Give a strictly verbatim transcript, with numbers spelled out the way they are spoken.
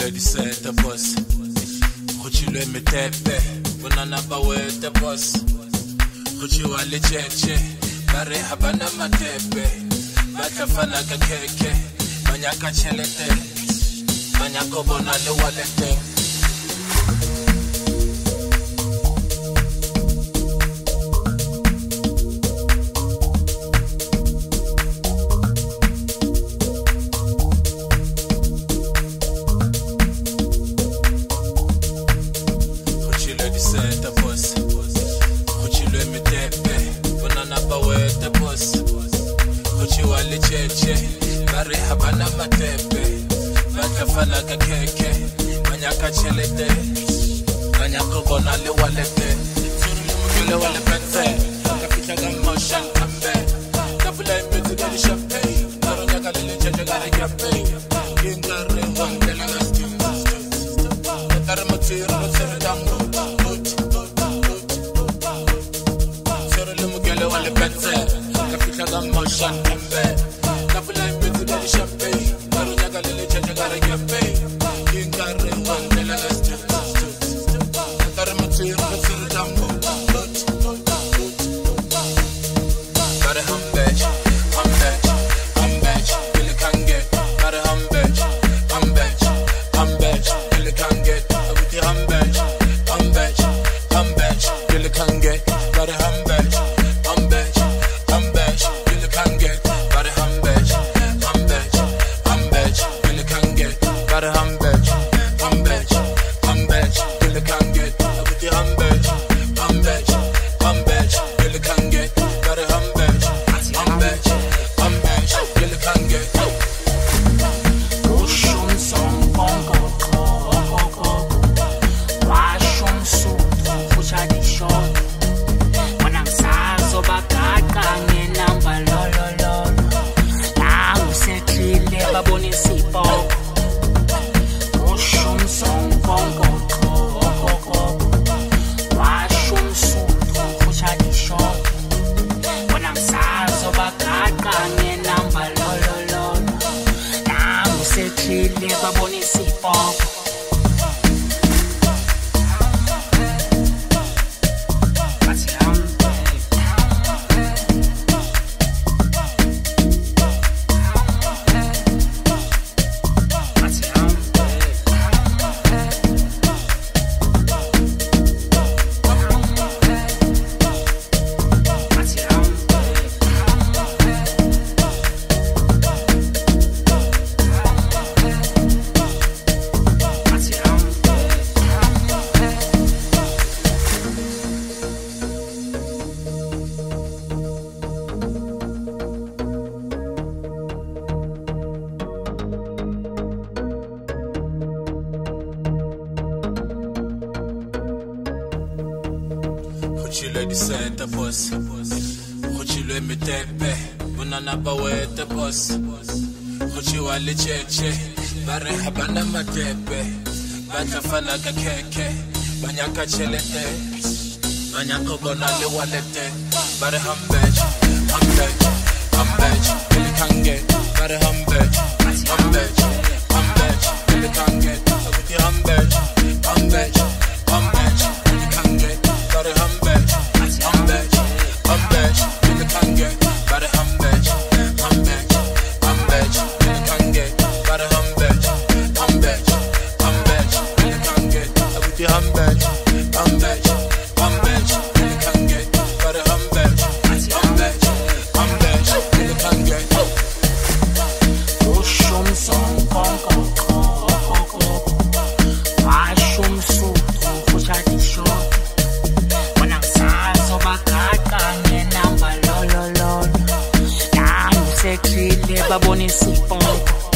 di senta boss Kuchilwe metepe Bunana bawete boss Kuchiwa lecheche Bare habana matepe Batafana kakeke Banyaka chelete Banyako bonale walete Bare habana matepe Batafana kakeke Banyaka chelete Banyako bonale walete Mugile wale pente Kapita gamoshan kambe Kapula imeti gali champagne Naronyaka lile cheche gari gape Gingare wande la gasti Natare motiro Notere dango Sero le mugile wale pente Kapita gamoshan kambe Kapula imeti gali champagne Naronyaka lile cheche gari gape Gingare wande la gasti Natare motiro Notere dango Gotta hum bitch, hum bitch, hum bitch, really can't get. Gotta hum bitch, hum bitch, hum bitch, really can't get. With the hum bitch, hum bitch, hum bitch, really can't get. Gotta hum bitch, hum bitch, hum bitch, really can't get. Gotta hum bitch, hum bitch, hum bitch, really can't get. Gotta hum bitch, hum bitch, hum bitch, really can't get. With the hum bitch, hum bitch, hum bitch, really can't get. Gotta hum bitch. Kuchilwe di senta boss Kuchilwe metepe Bunana bawete boss Kuchiwa lecheche Bare habana matepe Batafana kakeke Banyaka chelete Banyako bonale walete Bare hum bitch, hum bitch, hum bitch Really can't get Bare hum bitch, hum bitch, hum bitch Really can't get With the hum bitch, hum bitch, hum bitch Really can't get Bare hum bitch, hum bitch, hum bitch Really can't get Bare hum bitch, hum bitch, hum bitch Really can't get Bare hum bitch, hum bitch, hum bitch Really can't get With the hum bitch, hum bitch, hum bitch Really can't get Bare hum bitch, hum bitch, hum bitch Really can't get Ushum song konko Washum suthu fushadi short Wana sazo bakaka ngenamba lolololo Nangu sekrile babonisi ponko